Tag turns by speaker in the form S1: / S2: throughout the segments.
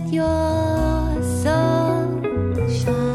S1: your sunshine.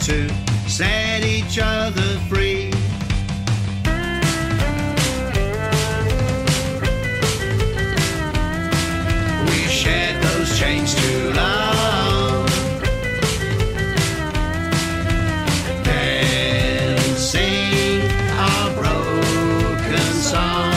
S2: to set each other free. We shared those chains too long, dancing our broken song.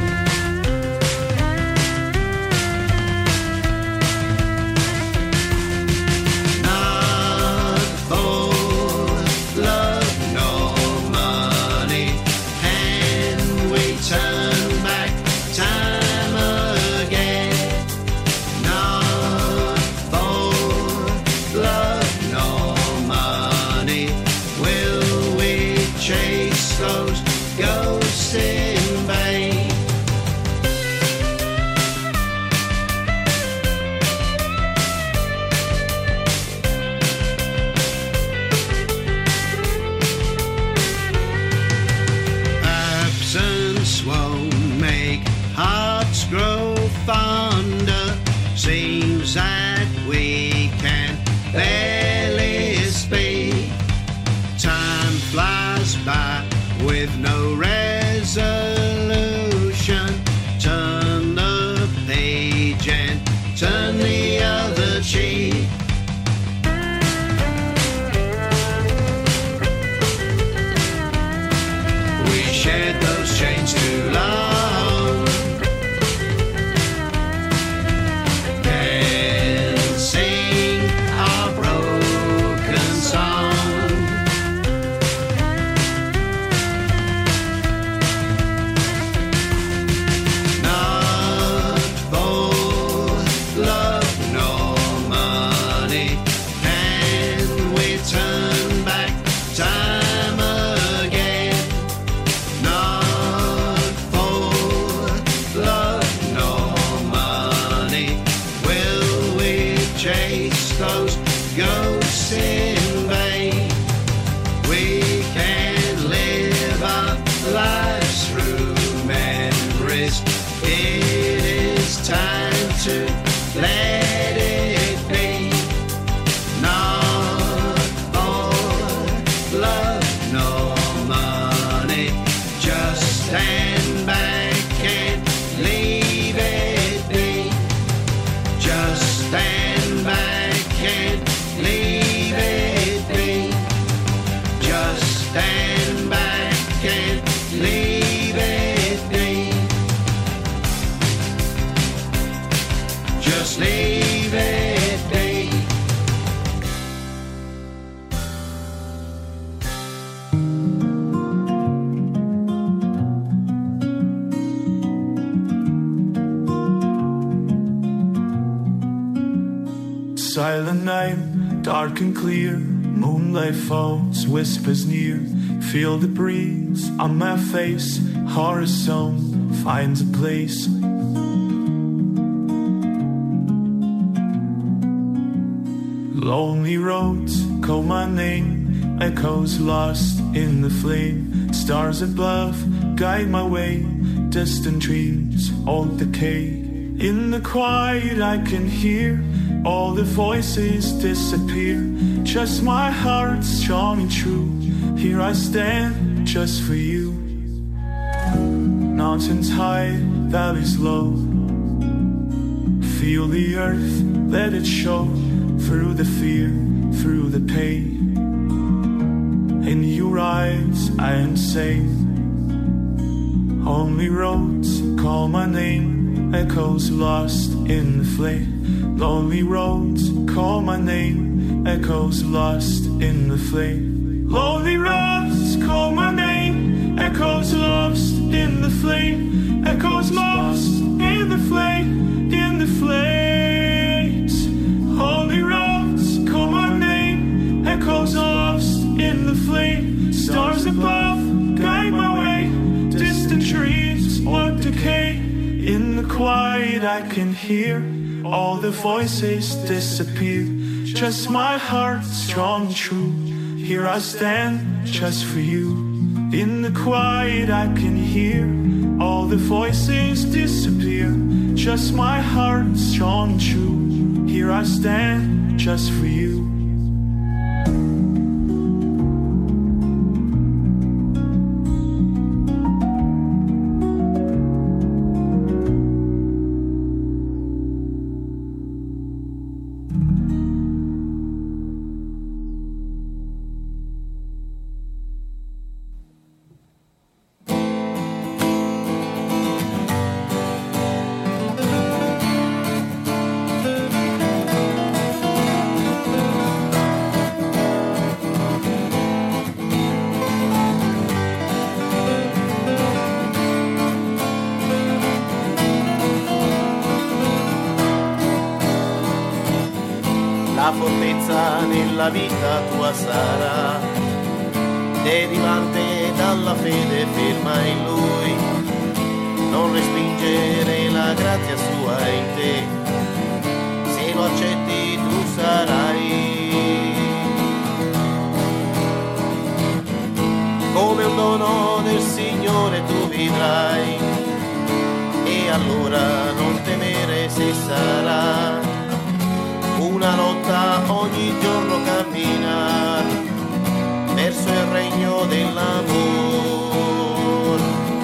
S2: Grow fonder, seems that we can barely speak. Time flies by with no resolution. Turn the page and turn the other cheek. We shared those chains too long, ghosts in vain. We can live our lives through memories. It is time to let it be. Not for love, no money. Just stand back and leave it be. Just stand back and leave it be. Just stand back and leave it be. Just leave it be.
S3: Silent night, dark and clear, moonlight falls, whispers near. Feel the breeze on my face, horizon finds a place. Lonely roads call my name, echoes lost in the flame. Stars above guide my way, distant dreams all decay. In the quiet I can hear all the voices disappear. Just my heart strong and true. Here I stand just for you. Mountains high, valleys low. Feel the earth, let it show. Through the fear, through the pain. In your eyes I am safe. Only roads call my name, echoes lost in the flame. Lonely roads call my name, echoes lost in the flame. Lonely roads call my name, echoes lost in the flame. Echoes lost in the flame, in the flames. Lonely roads call my name, echoes lost in the flame. Stars above guide my way, distant trees what decay. In the quiet I can hear all the voices disappear. Just my heart strong and true. Here I stand just for you. In the quiet I can hear all the voices disappear. Just my heart strong and true. Here I stand just for you.
S4: la vita tua sarà, derivante dalla fede ferma in Lui, non respingere la grazia sua in te, se lo accetti tu sarai come un dono del Signore tu vivrai, e allora non temere se sarà una lotta ogni giorno camminar verso il regno dell'amor.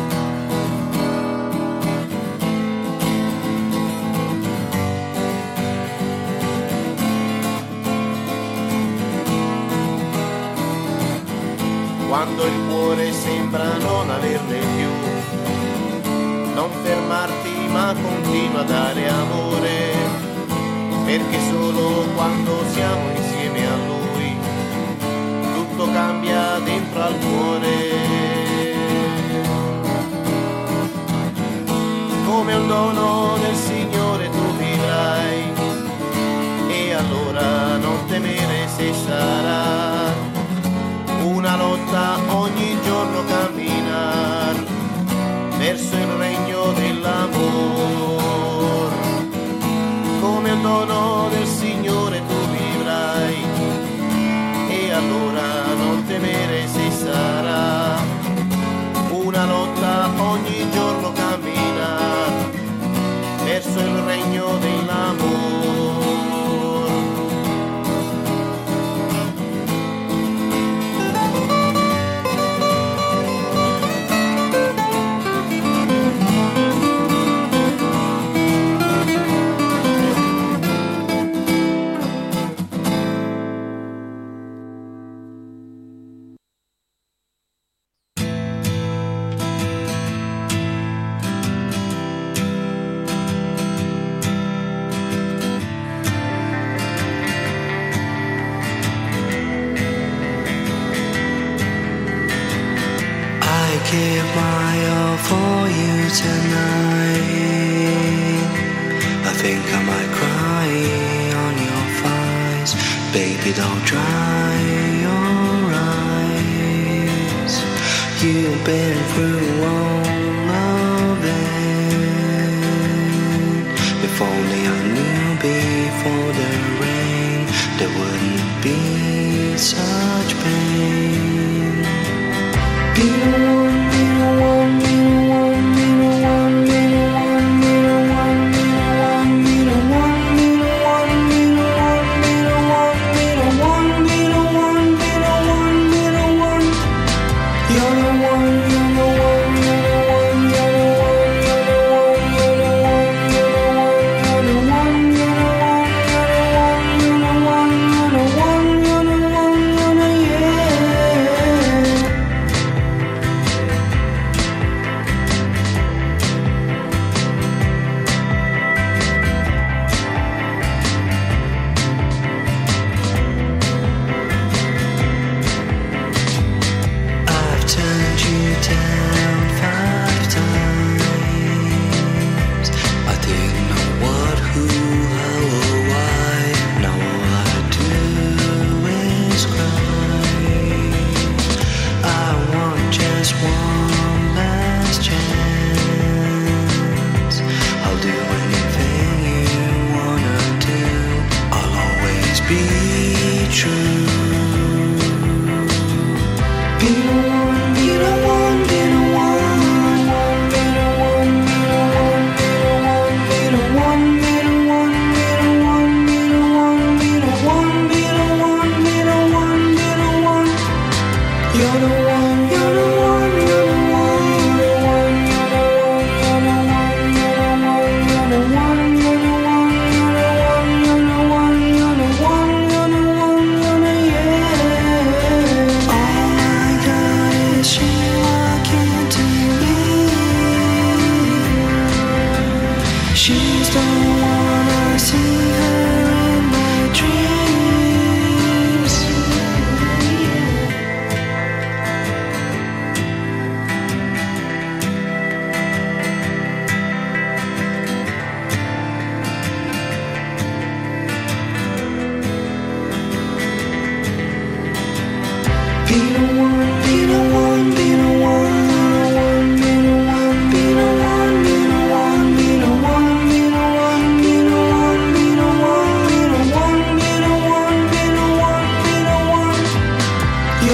S4: Quando il cuore sembra non averne più, non fermarti ma continua a dare amore, perché solo quando siamo insieme a Lui tutto cambia dentro al cuore. Come un dono del Signore tu vivrai, e allora non temere se sarà una lotta ogni giorno camminar verso il regno dell'amor. Come un dono del Signore tu vivrai, e allora non temere se sarà una lotta ogni giorno camminar verso il regno dell'amor.
S5: Give my all for you tonight. I think I might cry on your thighs. Baby, don't dry your eyes. You've been through all of it. If only I knew before the rain, there wouldn't be such pain. Be the one, be the one, be the one, be the one, be the one, be the one, be the one, be the one, be the one, be the one, be the one, be the one, be the one, be the one, be the one. You're the one, you're the one, you're the one, you're the one, you're the one, you're the one, you're the one, you're the one, you're the one, you're the one, you're the one, you're the one, you're the yeah.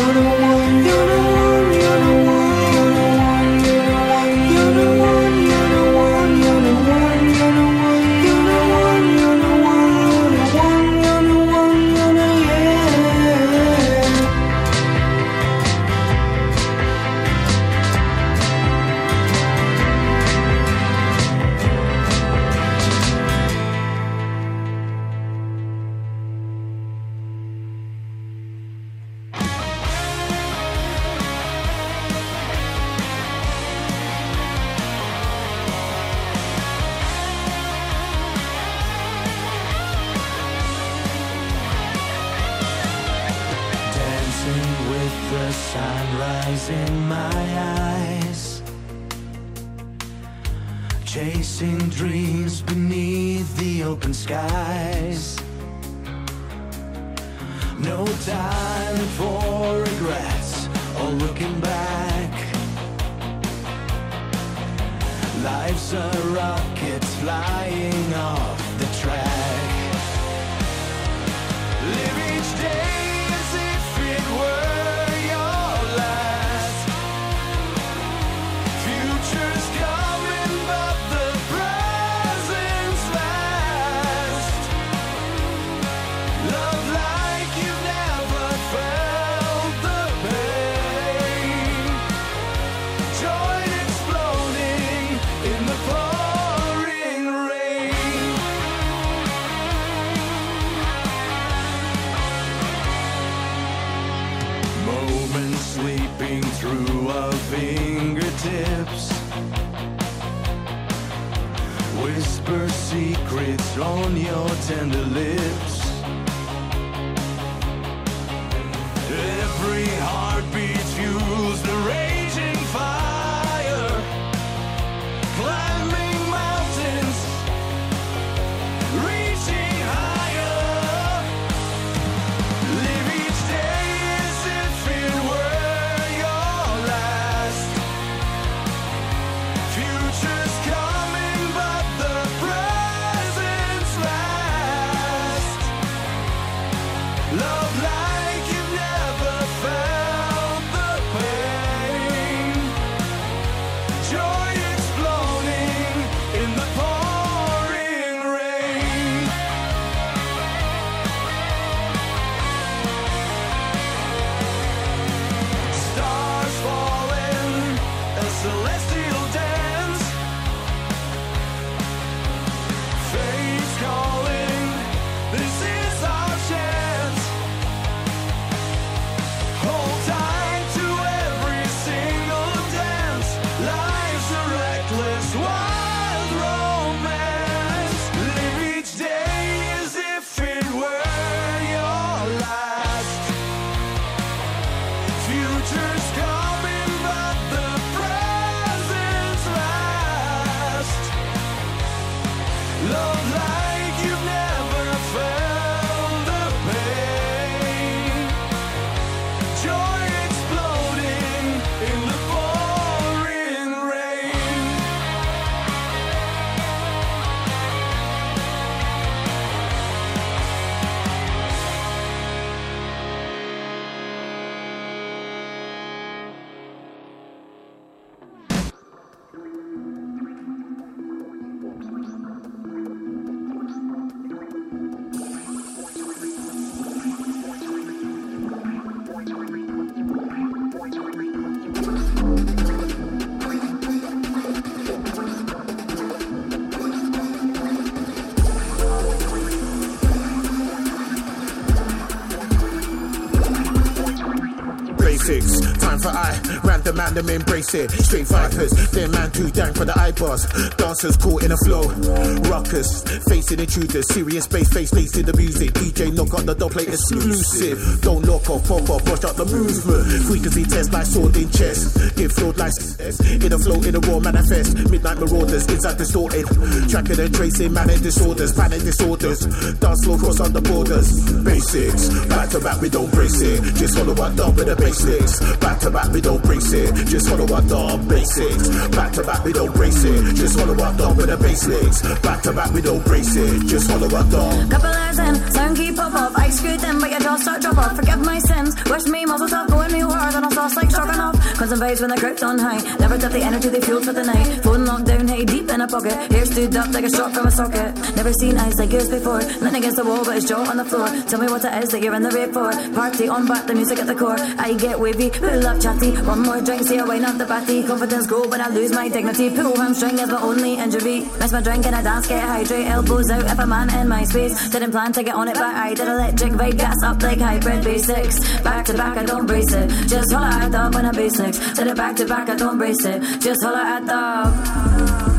S6: Time for random man, them embrace it. Straight fighters, them man too dang for the eyeballs. Dancers caught in a flow. Rockers, facing intruders. Serious bass, face to the music. DJ knock on the double plate exclusive. Don't knock off, pop off, brush out the movement. Frequency test like sword in chest. Get flowed like in a flow, in a raw manifest. Midnight marauders, inside distorted. Tracking and tracing, man in disorders, panic disorders. Dance flow cross on the borders. Basics, back to back, we don't brace it. Just follow what done with a basic. basics. Back to back, we don't brace it. Just follow our dog basics. Back to back, we don't brace it. Just follow our dog with the basics. Back to back, we don't brace it. Just follow our dog.
S7: Couple hours in, sound keep pop up. I screwed them, but your jaw start drop off. Forgive my sins. Wish me muzzle top going real hard, and I sauce like struggling off. Cause I'm vibes when the crowd's on high. Never tip the energy they fueled for the night. Phone locked down, hey deep in a pocket. Hair stood up like a shot from a socket. Never seen eyes like yours before. Nothing against the wall, but his jaw on the floor. Tell me what it is that you're in the rave for. Party on back, the music at the core. I get wavy, pull up chatty. One more drink, see I wind up the batty. Confidence grow when I lose my dignity. Pull hamstring is my only injury. Miss my drink and I dance, get hydrate. Elbows out if a man in my space. Didn't plan to get on it, but I did. Electric vibe, gas up like hybrid basics. Back to back, I don't brace it. Just holler at the when I basics. Did it back to back, I don't brace it. Just holler at the.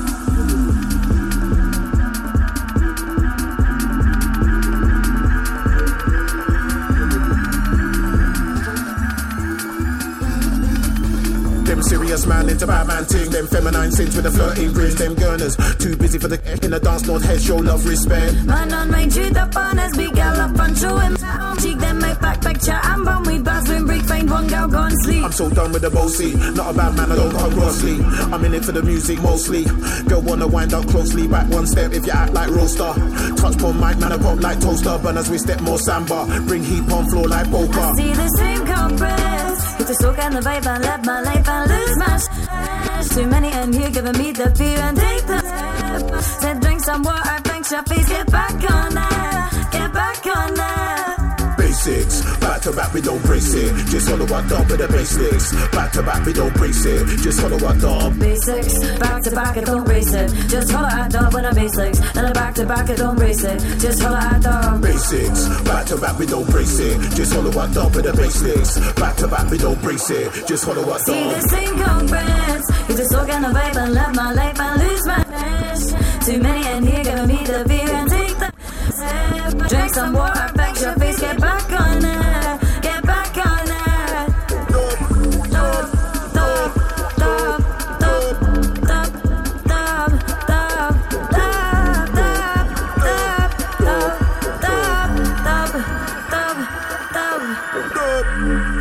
S6: Them serious man into Batman ting. Them feminine sins with the flirting grins. Them gurners too busy for the in the dance. Not head show love respect.
S7: Man on my Jude up on his big gal up front. Show him cheek. Then my back picture. I'm bum with bathroom break. Find one girl gone sleep.
S6: I'm so done with the bossy. Not a bad man, I don't got grossly. I'm in it for the music mostly. Girl wanna wind up closely. Back one step if you act like roaster. Touch pon mic, man I pop like toaster. But as we step more samba. Bring heat on floor like poker.
S7: I see the same culprits. Get to soak in the vibe and live my life and lose my shit. Too many in here giving me the fear and take the step. Said drink some water, thanks your face. Get back on that. Get back on that.
S6: Basics, back to back, we don't brace it. Just follow our dog with the basics. Back to back, we don't brace it. Just follow our dog.
S7: Basics, back to back, I don't brace it. Just follow our dog with the basics. And a back to back, I don't brace it. Just follow our dog.
S6: Basics, back to back, we don't brace it. Just follow our dog with the basics. Back to back, we don't brace it. Just follow our dog.
S7: See the same culprits. You just soak in the vibe and live my life and lose my fish. Too many in here giving me the beer and take the sip. Drink some water, fix your face, get back on it. Get back on it. Dub, dub, dub, dub, dub, dub, dub, dub, dub, dub, dub, dub, dub.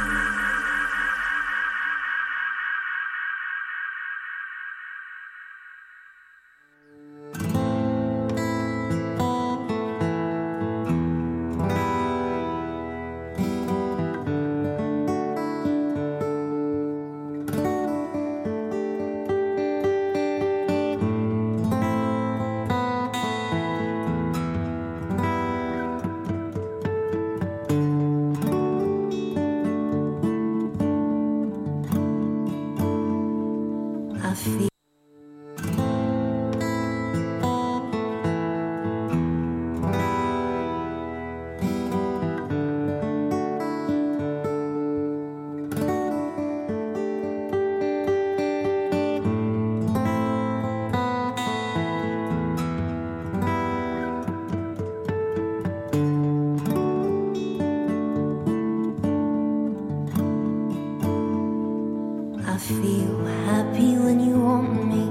S1: I feel happy when you want me,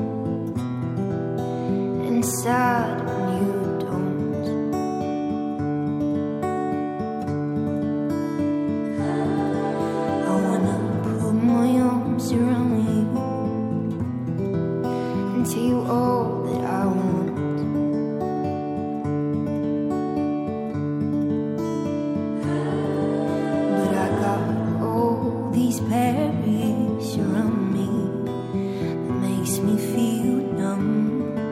S1: and sad when you don't. I wanna put my arms around you and tell you all that I want. But I got all these berries around me that makes me feel numb.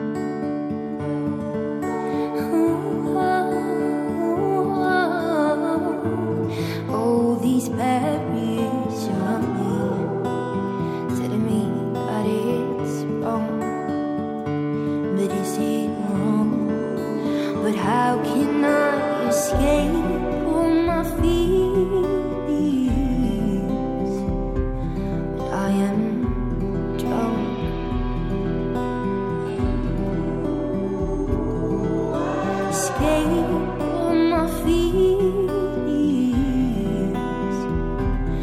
S1: All these berries around me telling me that it's wrong. But is it wrong? But how can I escape all my feelings? But I am drunk. Escape all my feelings.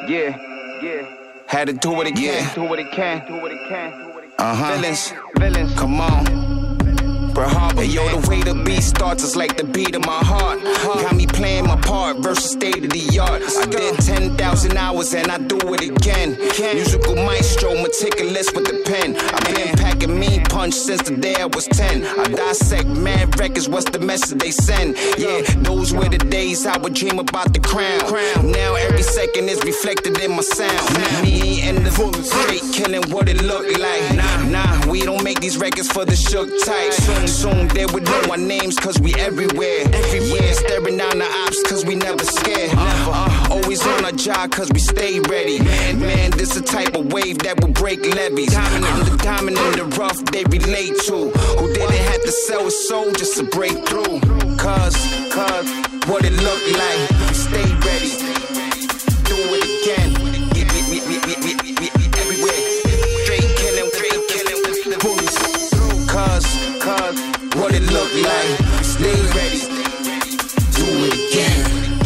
S8: Had to do what it can. Do what it can. Do what it can. Villains. Come on. Hey, yo, the way the beat starts is like the beat of my heart. Got me playing my part versus state of the art. I did 10,000 hours and I do it again. Musical maestro, meticulous with the pen. I've been packing mean punch since the day I was 10. I dissect mad records, what's the message they send? Yeah, those were the days I would dream about the crown. Now every second is reflected in my sound. Me and the straight killing what it look like. Nah, we don't make these records for the shook type. Soon they would know our names cause we everywhere. Yeah, staring down the ops cause we never scared. Always on our job cause we stay ready. Man, this the type of wave that will break levees. I'm the diamond in the rough they relate to. Who didn't have to sell his soul just to break through. Cause what it look like, we stay ready. Do it again. Everywhere. Straight killing with the bullets. Cause what it look like, we stay ready. Do it again.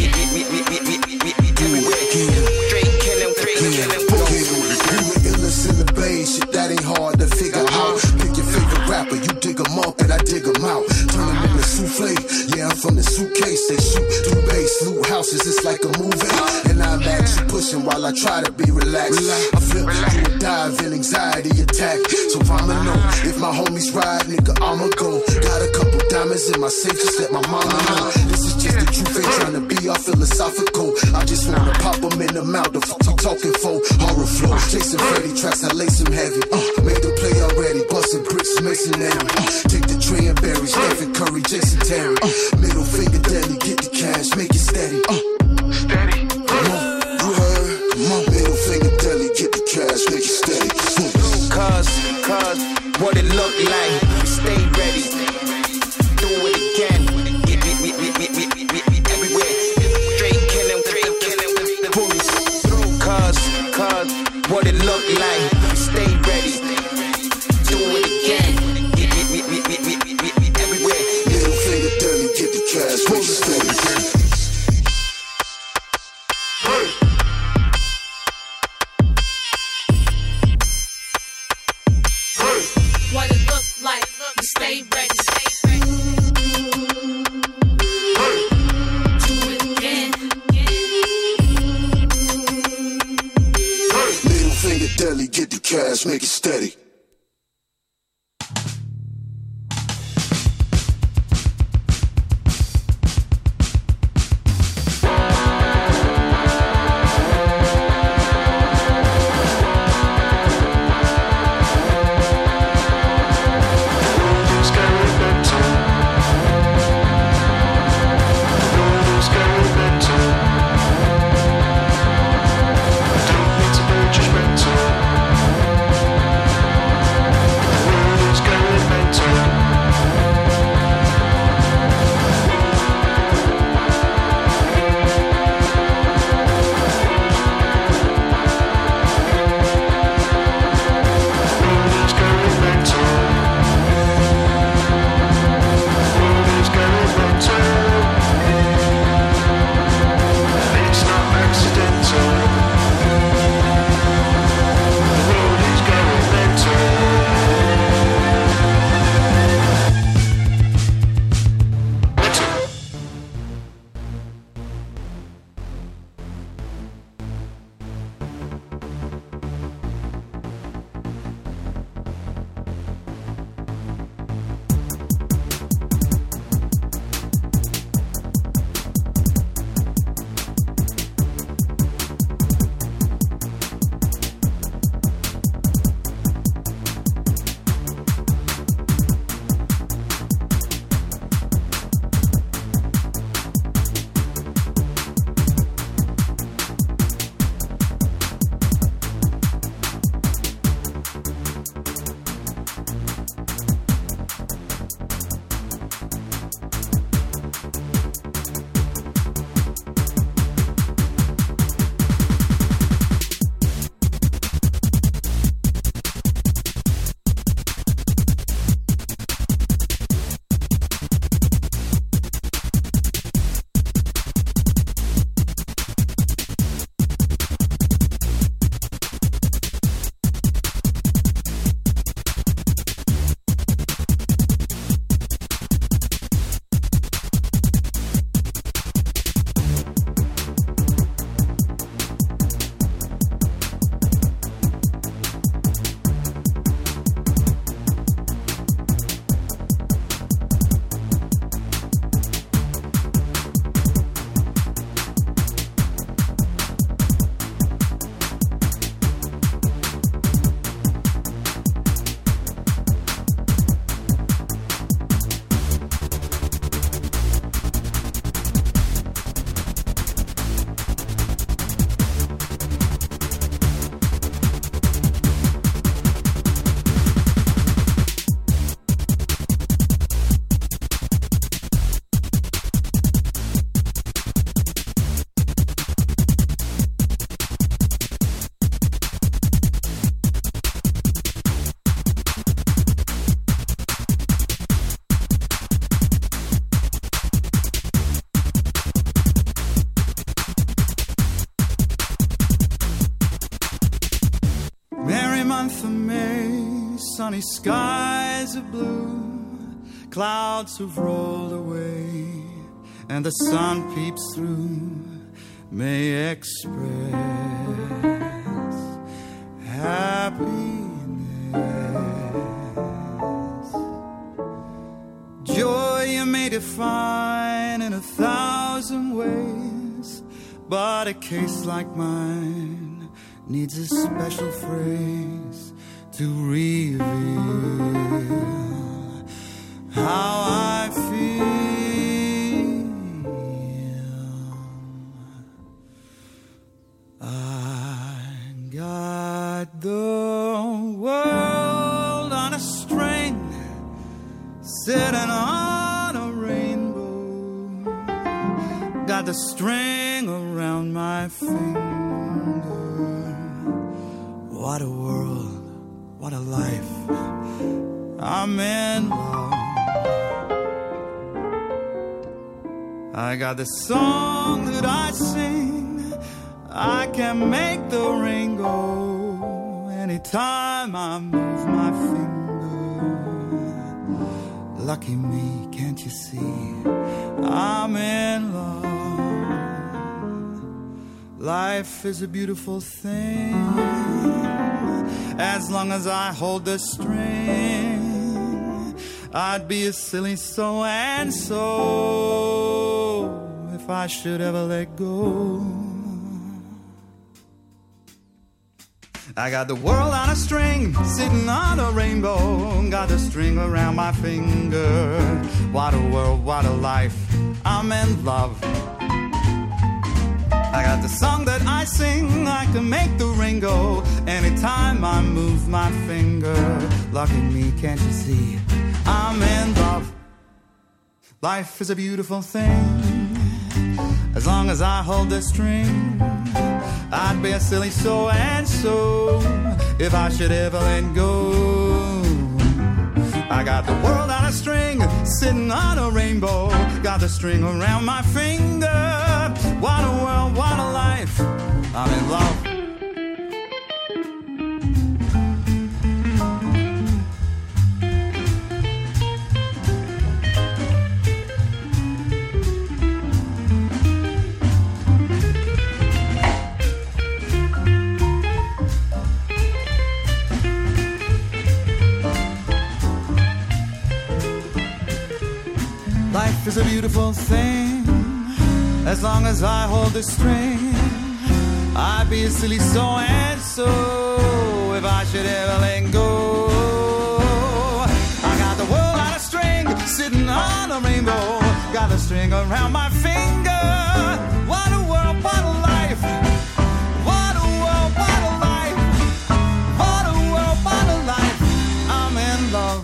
S8: Straight killing with
S6: the illness in the bay, shit that ain't hard to figure out. Pick your favorite rapper, you dig them up and I dig them out. Turn them into souffle, yeah, I'm from the suitcase. They shoot through base, loot houses, it's like a movie. And I'm actually pushing while I try to be relaxed. I flip through a dive in anxiety attack. So I'ma know, if my homies ride, nigga, I'ma go. Got a couple diamonds in my safe, just let my mama know. This is just the truth, ain't trying to be all philosophical. I just wanna pop them in the mouth, the fuck you talking for? Horror flow, Jason Freddy tracks, I lace them heavy. Make them play already, busting bricks, masonry. Take the tray and berries, Stephen Curry, Jason Terry. Middle finger daddy, get the cash, make it steady. Steady. Come on, you heard? Come on, middle finger deli, get the cash, make it steady.
S8: Cause what it look like, we stay ready. Do it again. Everywhere. Straight killing with the bullets. Cause what it look like, we stay ready. Do it again. Everywhere.
S6: Middle finger deli, get the cash, make it steady.
S9: What it look like, we stay ready. Do it again.
S6: Middle finger deli, get the cash, make it steady.
S10: month of May, sunny skies of blue, clouds have rolled away, and the sun peeps through. May express happiness. Joy you may define in 1,000 ways, but a case like mine needs a special phrase to reveal how I feel. I got the world on a string, sitting on a rainbow. Got the string around my finger. What a world, what a life. I'm in love. I got the song that I sing. I can make the ring go anytime I move my finger. Lucky me, can't you see? I'm in love. Life is a beautiful thing as long as I hold the string. I'd be a silly so-and-so if I should ever let go. I got the world on a string, sitting on a rainbow. Got the string around my finger. What a world, what a life, I'm in love. I got the song that I sing, I can make the ring go anytime I move my finger. Lucky me, can't you see? I'm in love. Life is a beautiful thing as long as I hold the string. I'd be a silly so-and-so if I should ever let go. I got the world on a string, sitting on a rainbow. Got the string around my finger. What a world, what a life, I'm in love. Life is a beautiful thing as long as I hold the string. I'd be a silly so-and-so if I should ever let go. I got the world on a string, sitting on a rainbow. Got the string around my finger. What a world, what a life. What a world, what a life. What a world, what a life. I'm in love.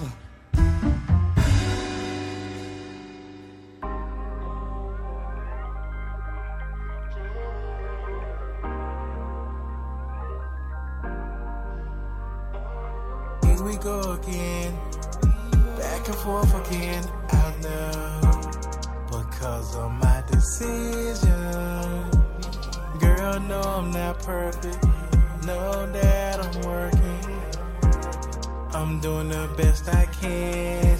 S11: We go again, back and forth again. I know, because of my decision. Girl, no, I'm not perfect. Know that I'm working. I'm doing the best I can.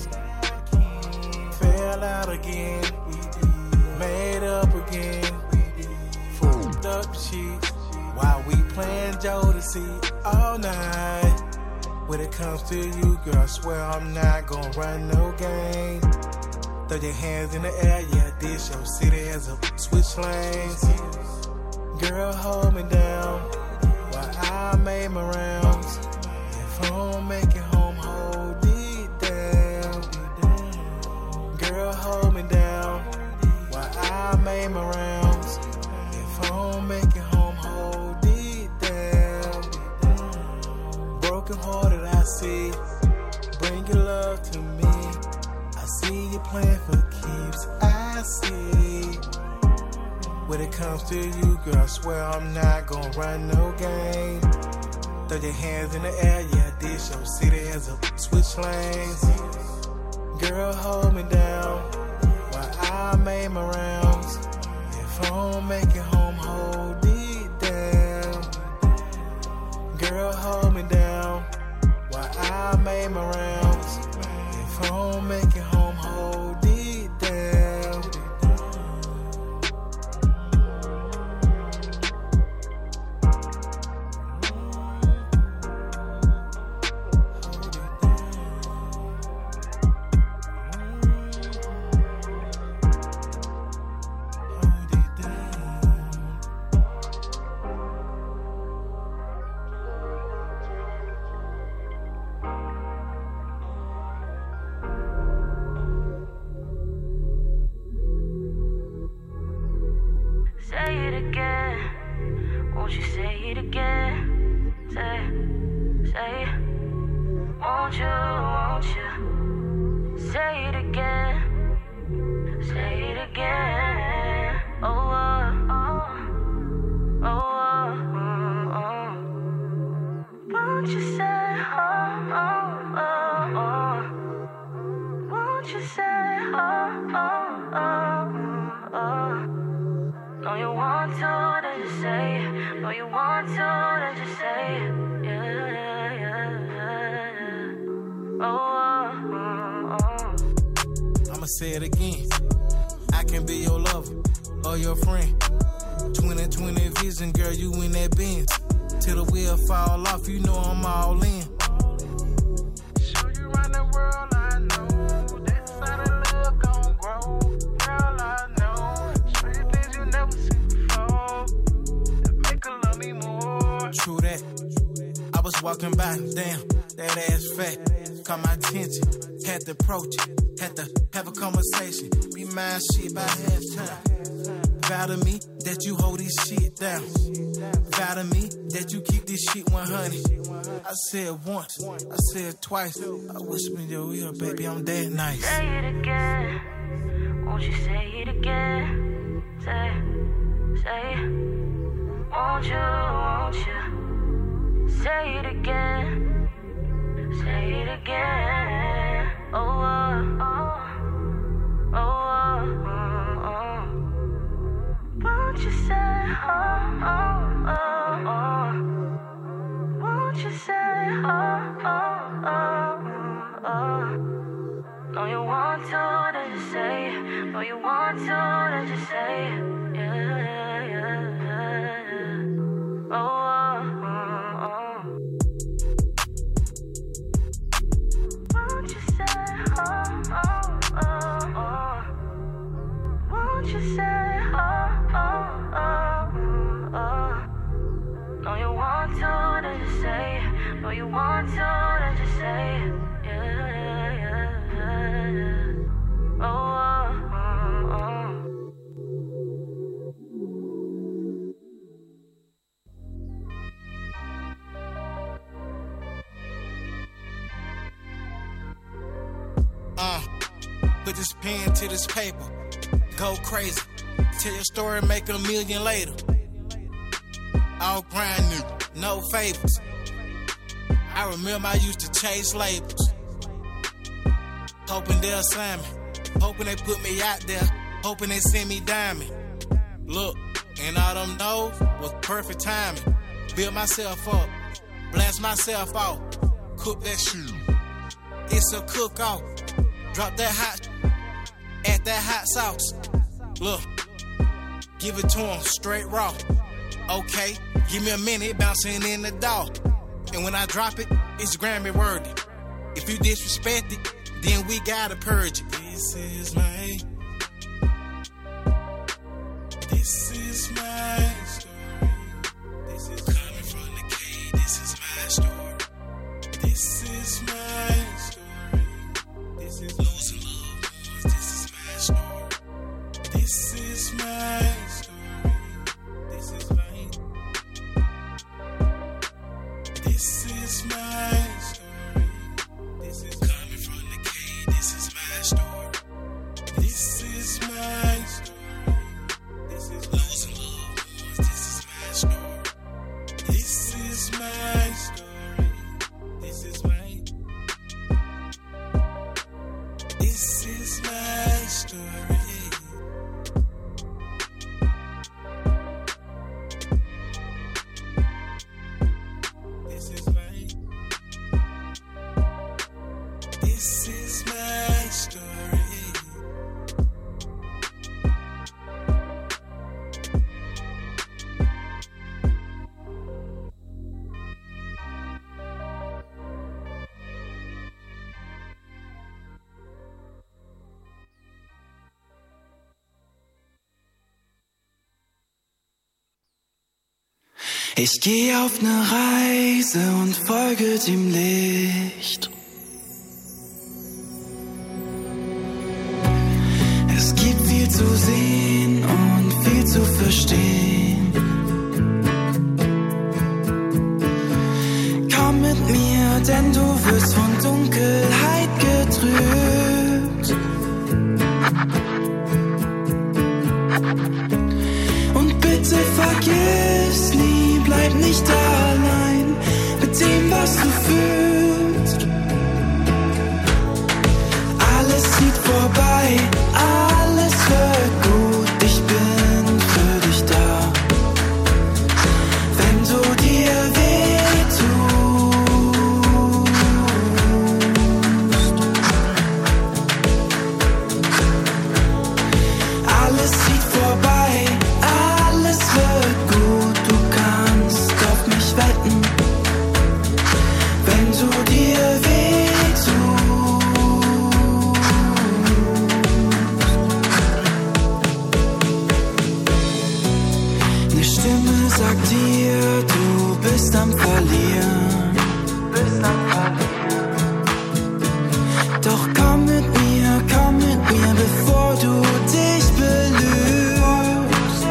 S11: Fell out again, made up again. Fooled up sheets while we playing Jodeci all night. When it comes to you, girl, I swear I'm not gonna run no game. Throw your hands in the air, yeah, this your city has a switch lanes. Girl, hold me down while I make my rounds. If I don't make it home, hold it down. Girl, hold me down while I make my rounds. If I don't make it home, hold it down. Broken hearted, I see. Bring your love to me. I see you playing for keeps. I see. When it comes to you, girl, I swear I'm not gonna run no game. Throw your hands in the air, yeah, this your city has a switch lanes. Girl, hold me down while I make my rounds. If I don't make it home, hold it down. Girl, hold me down
S1: say, won't you, say it again, oh, won't you say, won't you say, no you want to, then just say it, no you want to, then just say it,
S11: I'ma say it again. I can be your lover or your friend. 20/20 vision, girl, you in that Benz. Till the wheel fall off, you know I'm all in. Show you around the world, I know. That's how the love gon' grow. Girl, I know. Show you things you never seen before. That make her love me more. True that. I was walking by, damn, that ass fat. Caught my attention, had to approach it. Had to have a conversation. Be mine shit by halftime. Vow to me that you hold this shit down. Vow to me that you keep this shit 100. I said once, I said twice. I whisper in your ear, baby, I'm that nice.
S1: Say it again, won't you say it again? Say, won't you, say it again, oh, won't you say, won't you say, no you want to, then just say it, no you want to, then just say it, won't you say, won't you say, no you want to, then just say it, no you want to, then just say it,
S11: Put this pen to this paper, go crazy. Tell your story, make $1 million later. All brand new, no favors. I remember I used to chase labels, hoping they'll sign me, hoping they put me out there, hoping they send me diamond. Look, and all them no's was perfect timing. Build myself up, blast myself out, cook that shit. It's a cook-off. Drop that hot, add that hot sauce. Look, give it to him straight raw. Okay, give me a minute, bouncing in the door. And when I drop it, it's Grammy worthy. If you disrespect it, then we gotta purge it. This is my story. This is coming from the K. This is my story. This is my story. This is losing loved ones. This is my story. This is my story. This is my. This is my story. This is coming from the K. This is my story. This is my story. This is losing loved ones. This is my story. This is my story. This is my. This is my story. This is my. This is my story.
S5: Ich geh auf ne Reise und folge dem Licht. Es gibt viel zu sehen und viel zu verstehen. denn du wirst von Dunkelheit getrübt. Und bitte vergiss nie, bleib nicht allein mit dem, was du fühlst. Alles zieht vorbei, alles wird gut, ich bin für dich da. Wenn du dir wehtust, alles zieht vorbei, alles wird gut, du kannst auf mich wetten. Wenn du dir wehtust, eine Stimme sagt dir, du bist am Verlieren. Doch komm mit mir, bevor du dich belügst.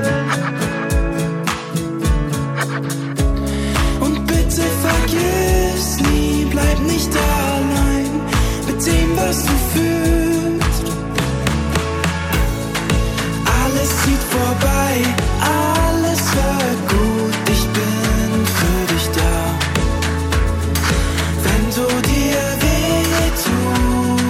S5: Und bitte vergiss nie, bleib nicht allein mit dem, was du fühlst. Alles zieht vorbei, alles wird gut, ich bin für dich da. Wenn du dir wehtust,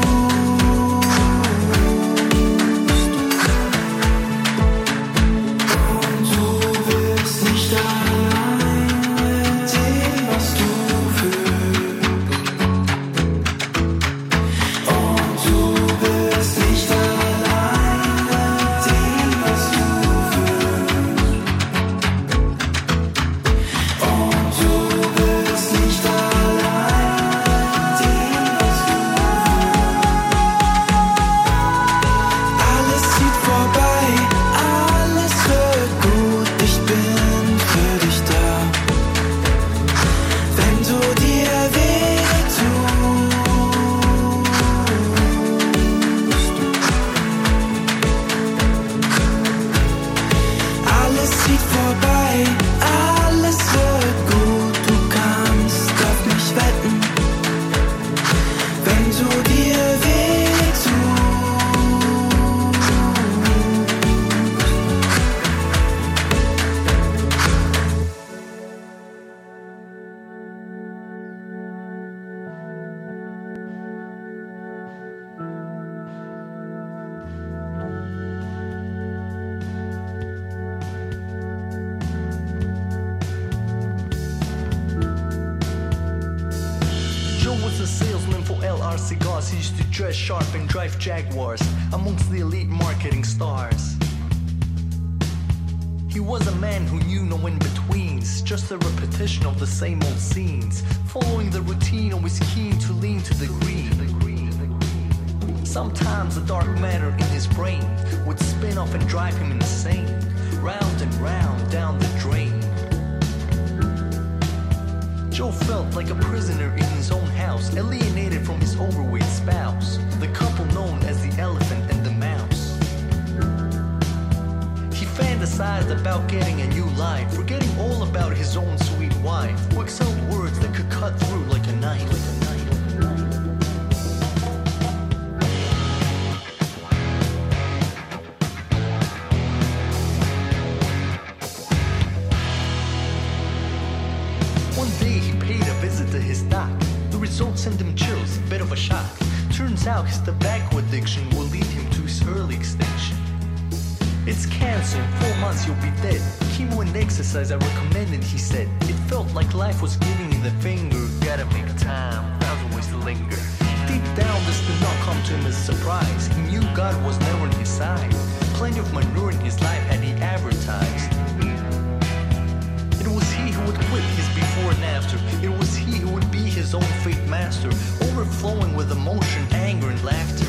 S5: und du bist nicht allein mit dem, was du fühlst. Und du bist nicht allein mit dem, was du fühlst. Und du bist nicht allein mit dem, was du fühlst. Alles zieht vorbei, alles wird gut, ich bin für dich da. Wenn du dir wehtust, alles zieht vorbei, alles wird gut, du kannst auf mich wetten. Wenn du dir wehtust,
S12: Joe was a salesman for LR cigars. He used to dress sharp and drive Jaguars amongst the elite marketing stars. He was a man who knew no in-betweens, just a repetition of the same old scenes. Following the routine, always keen to lean to the green. Sometimes the dark matter in his brain would spin off and drive him insane. Round and round down the drain. Joe felt like a prisoner in his own house, alienated from his overweight spouse, the couple known as the elephant and the mouse. He fantasized about getting a new life, forgetting all about his own sweet wife, who exhaled words that could cut through like a knife. One day he paid a visit to his doc. The results sent him chills, a bit of a shock. Turns out his tobacco addiction will lead him to his early extinction. It's cancer, in 4 months you'll be dead. Chemo and exercise I recommended, he said. It felt like life was giving me the finger. Gotta make time, found ways to linger. Deep down this did not come to him as a surprise. He knew God was never on his side. Plenty of manure in his life had he advertised. It was he who would quit his before and after. It was he who would be his own fate master, overflowing with emotion, anger, and laughter.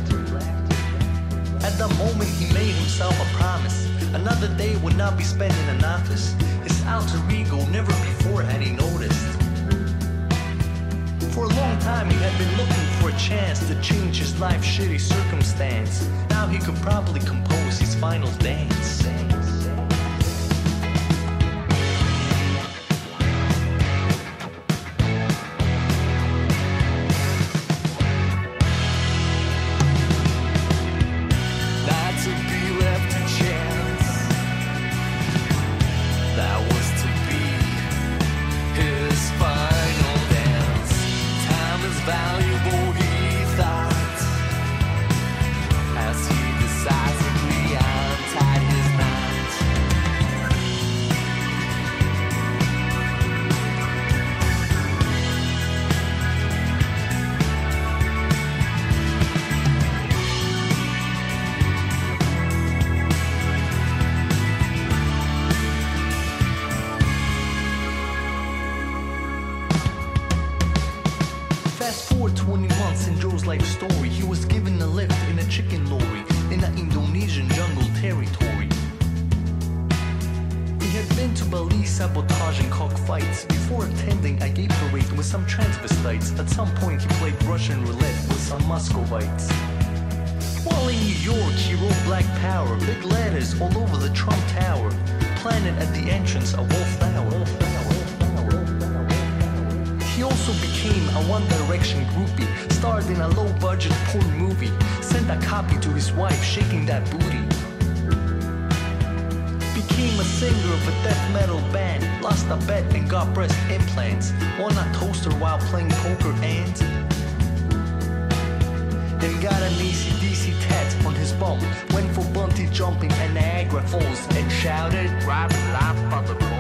S12: At that moment he made himself a promise. Another day would not be spent in an office. His alter ego never before had he noticed. For a long time he had been looking for a chance to change his life's shitty circumstance. Now he could probably compose his final dance. life story. He was given a lift in a chicken lorry in an Indonesian jungle territory. He had been to Bali sabotaging cockfights before attending a gay parade with some transvestites. At some point he played Russian roulette with some Muscovites. While in New York he wrote Black Power, big letters all over the Trump Tower, planted at the entrance a wallflower. He also became a One Direction groupie, starred in a low-budget porn movie, sent a copy to his wife shaking that booty. Became a singer of a death metal band, lost a bet and got breast implants, won a toaster while playing poker and then got an AC/DC tat on his bum, went for bungee jumping at Niagara Falls and shouted, "Rap, rap, for the balls."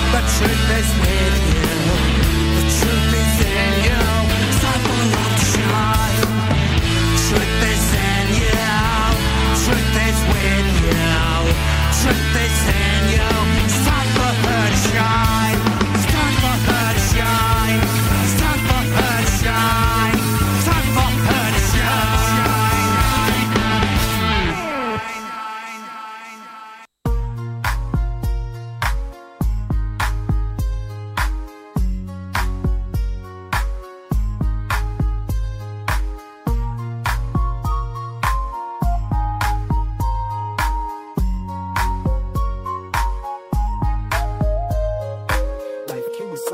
S13: truth is with you. The truth is in you. It's time for love to shine.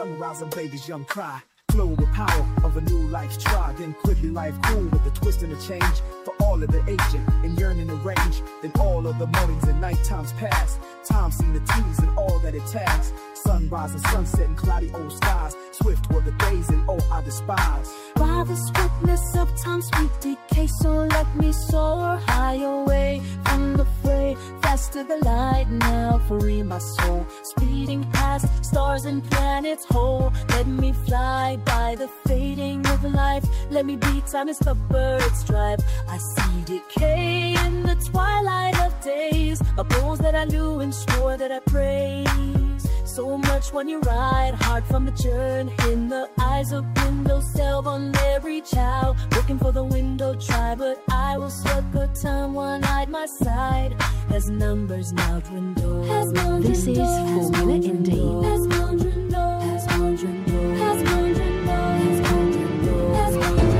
S13: sunrise and baby's young cry. Flow with power of a new life's try. Then quickly life cool with a twist and a change. For all of the aging and yearning to range. Then all of the mornings and night times pass. Time seen the tease and all that it tags. Sunrise and sunset and cloudy old skies. Swift were the days and oh I despise.
S1: By the swiftness of time's sweet decay, so let me soar high away from the fray. Faster the light now, free my soul. Speeding past stars and planets whole. Let me fly by the fading of life. Let me be time as the birds drive. I see decay in the twilight of days. A pose that I knew and swore that I praise. So much when you ride hard from the churn. In the eyes of window self on every child. Looking for the window try, but I will slug the time one eyed my side. As numbers now dwindle.
S14: This is Formula Indie.
S1: As numbers dwindle. As numbers dwindle. As numbers dwindle. As numbers dwindle. As numbers dwindle.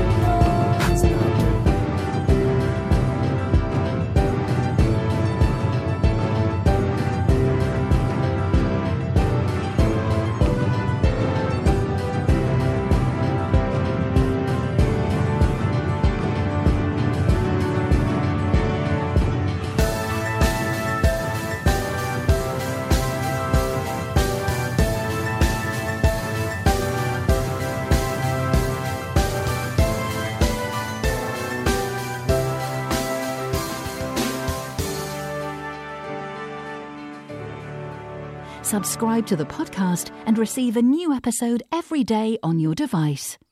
S14: Subscribe to the podcast and receive a new episode every day on your device.